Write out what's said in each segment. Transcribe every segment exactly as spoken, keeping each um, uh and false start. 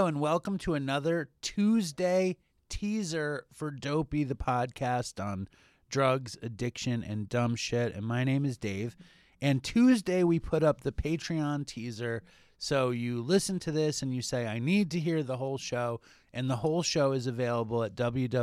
and welcome to another Tuesday teaser for Dopey, the podcast on drugs, addiction, and dumb shit. And my name is Dave. And Tuesday we put up the Patreon teaser. So you listen to this and you say, I need to hear the whole show. And the whole show is available at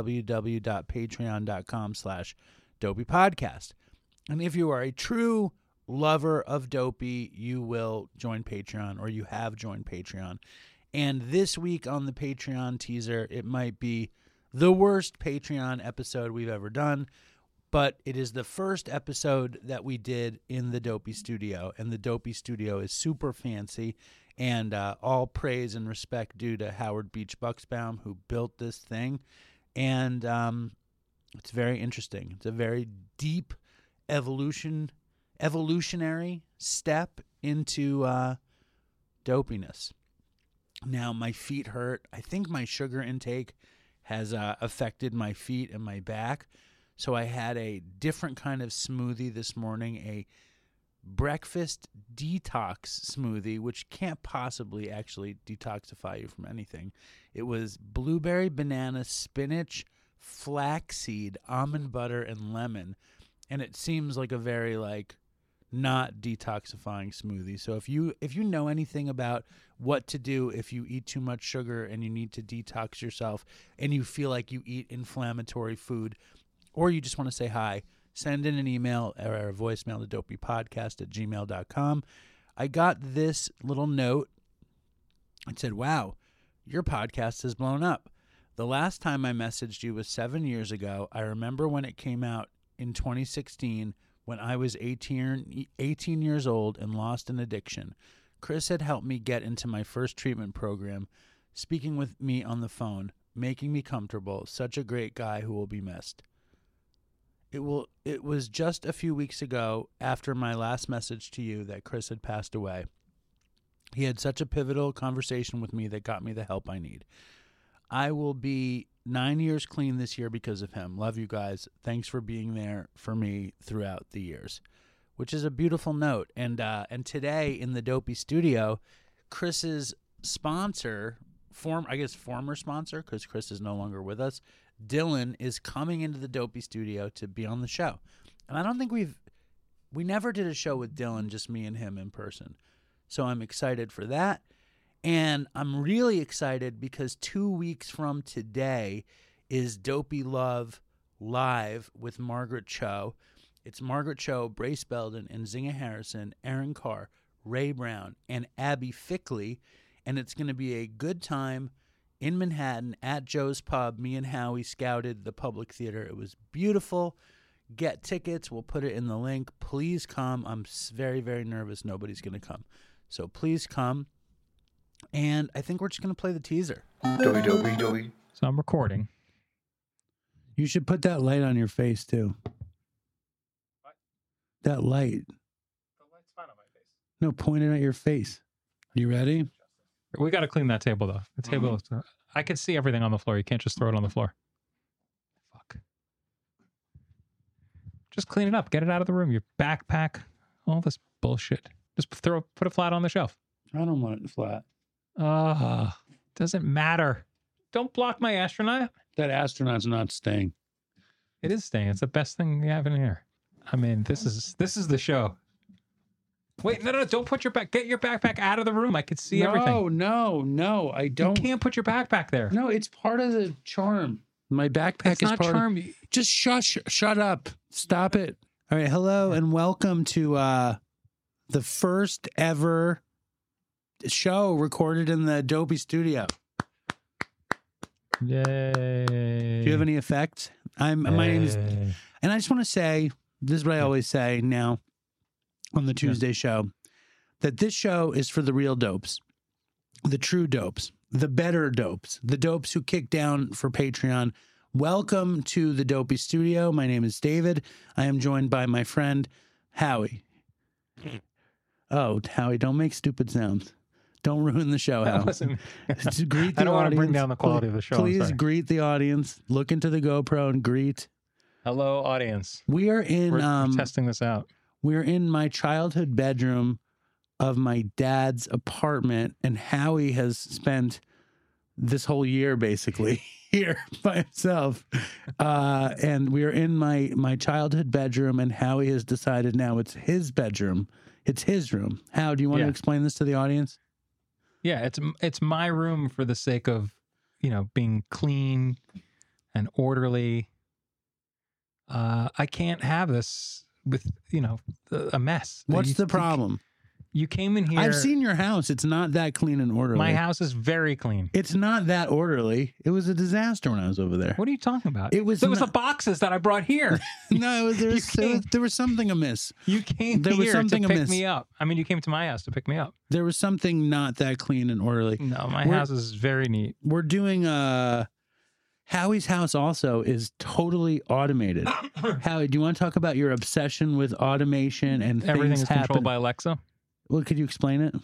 www.patreon.com slash Dopey Podcast. And if you are a true lover of Dopey, you will join Patreon, or you have joined Patreon. And this week on the Patreon teaser, it might be the worst Patreon episode we've ever done, but it is the first episode that we did in the Dopey studio, and the Dopey studio is super fancy, and uh, all praise and respect due to Howard Beach Bucksbaum, who built this thing, and um, it's very interesting. It's a very deep evolution, evolutionary step into uh, dopiness. Now, my feet hurt. I think my sugar intake has uh, affected my feet and my back. So I had a different kind of smoothie this morning, a breakfast detox smoothie, which can't possibly actually detoxify you from anything. It was blueberry, banana, spinach, flaxseed, almond butter, and lemon. And it seems like a very, like, not detoxifying smoothie. So if you if you know anything about what to do if you eat too much sugar and you need to detox yourself and you feel like you eat inflammatory food, or you just want to say hi, send in an email or a voicemail to dopeypodcast at gmail dot com. I got this little note. It said, wow, your podcast has blown up. The last time I messaged you was seven years ago. I remember when it came out in twenty sixteen, when I was eighteen, eighteen years old and lost an addiction. Chris had helped me get into my first treatment program, speaking with me on the phone, making me comfortable. Such a great guy who will be missed. It will. It was just a few weeks ago, after my last message to you, that Chris had passed away. He had such a pivotal conversation with me that got me the help I need. I will be nine years clean this year because of him. Love you guys. Thanks for being there for me throughout the years, which is a beautiful note. And uh, and today in the Dopey studio, Chris's sponsor, form I guess former sponsor, because Chris is no longer with us, Dylan, is coming into the Dopey studio to be on the show. And I don't think we've, we never did a show with Dylan, just me and him in person. So I'm excited for that. And I'm really excited because two weeks from today is Dopey Love Live with Margaret Cho. It's Margaret Cho, Brace Belden, and Zinga Harrison, Aaron Carr, Ray Brown, and Abby Fickley. And it's going to be a good time in Manhattan at Joe's Pub. Me and Howie scouted the public theater. It was beautiful. Get tickets. We'll put it in the link. Please come. I'm very, very nervous nobody's going to come. So please come. And I think we're just going to play the teaser. Dopey, dopey, dopey. So I'm recording. You should put that light on your face, too. What? That light. The light's fine on my face. No, point it at your face. You ready? We got to clean that table, though. The table, Mm-hmm. is, I can see everything on the floor. You can't just throw it on the floor. Fuck. Just clean it up. Get it out of the room. Your backpack, all this bullshit. Just throw, put it flat on the shelf. I don't want it flat. Ah, uh, doesn't matter. Don't block my astronaut. That astronaut's not staying. It is staying. It's the best thing you have in here. I mean, this is this is the show. Wait, no, no, don't put your back. Get your backpack out of the room. I could see no, everything. No, no, no. I don't. You can't put your backpack there. No, it's part of the charm. My backpack it's is not part charm. of. Just shush. Shut up. Stop it. All right. Hello and welcome to uh, the first ever show recorded in the Dopey studio. Yay. Do you have any effects? I'm. Yay. My name is, and I just want to say, this is what I always say now on the Tuesday yeah. show, that this show is for the real dopes, the true dopes, the better dopes, the dopes who kick down for Patreon. Welcome to the Dopey studio. My name is David. I am joined by my friend Howie. Oh, Howie, don't make stupid sounds. Don't ruin the show, Howie. Greet the I don't audience. want to bring down the quality of the show. Please greet the audience. Look into the GoPro and greet. Hello, audience. We are in We're, um, we're testing this out. We're in my childhood bedroom of my dad's apartment, and Howie has spent this whole year, basically, here by himself. Uh, and we are in my, my childhood bedroom, and Howie has decided now it's his bedroom. It's his room. How do you want Yeah. to explain this to the audience? Yeah, it's it's my room for the sake of, you know, being clean and orderly. Uh, I can't have this with, you know, a mess. What's You- the problem? You came in here. I've seen your house. It's not that clean and orderly. my house is very clean. It's not that orderly. It was a disaster when I was over there. What are you talking about? It was There was not- the boxes that I brought here. No, it was, there, You was, there, was, can't- there was something amiss. You came There was here something to pick amiss. me up. I mean, you came to my house to pick me up. There was something not that clean and orderly. No, my We're- house is very neat. We're doing uh Howie's house also is totally automated. Howie, do you want to talk about your obsession with automation and Everything things is happen? controlled by Alexa. Well, could you explain it?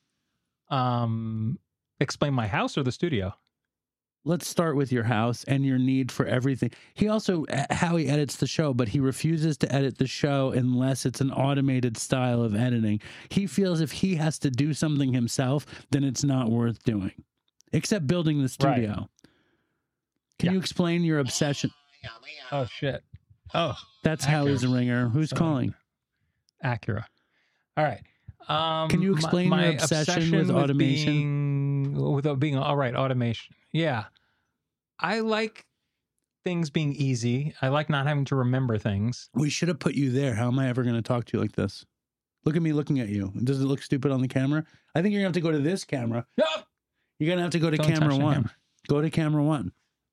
Um, explain my house or the studio? Let's start with your house and your need for everything. He also, uh, Howie edits the show, but he refuses to edit the show unless it's an automated style of editing. He feels if he has to do something himself, then it's not worth doing, except building the studio. Can Yeah. you explain your obsession? Oh shit! Oh, That's Acura. Howie's ringer. Who's So- calling? Acura. All right. Um, Can you my- explain my your obsession with automation? Being, with being all right, automation. Yeah, I like things being easy. I like not having to remember things. We should have put you there. How am I ever going to talk to you like this? Look at me looking at you. Does it look stupid on the camera? I think you're going to have to go to this camera. No, You're going to have to go to Don't touch camera the one. camera. Go to camera one.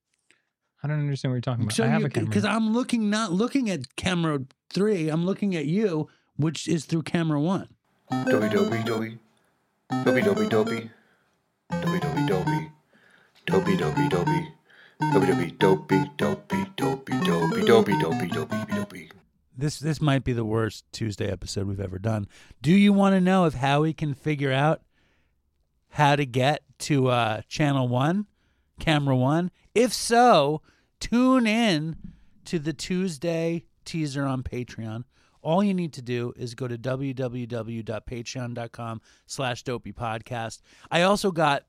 I don't understand what you're talking about. So I have you, a camera. because I'm looking, not looking at camera three. I'm looking at you, which is through camera one. Dobby dobby dobby. Dobby dobby dobby. Dobby dobby dobby. Dobby dobby dobby. Dobby dobby dobby dobby dobby dobby dobby dobby dobby dobby. This this might be the worst Tuesday episode we've ever done. Do you want to know if Howie can figure out how to get to uh, channel one, camera one? If so, tune in to the Tuesday teaser on Patreon. All you need to do is go to www.patreon.com slash dopey podcast. I also got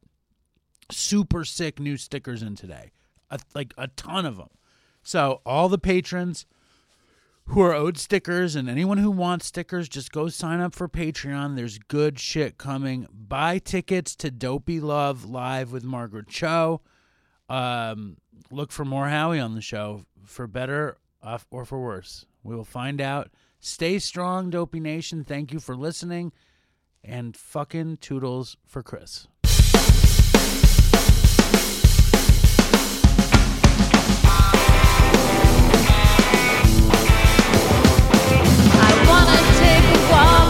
super sick new stickers in today, a, like a ton of them. So all the patrons who are owed stickers and anyone who wants stickers, just go sign up for Patreon. There's good shit coming. Buy tickets to Dopey Love Live with Margaret Cho. Um, look for more Howie on the show, for better uh, or for worse. We will find out. Stay strong, Dopey Nation. Thank you for listening. And fucking toodles for Chris. I wanna take a walk.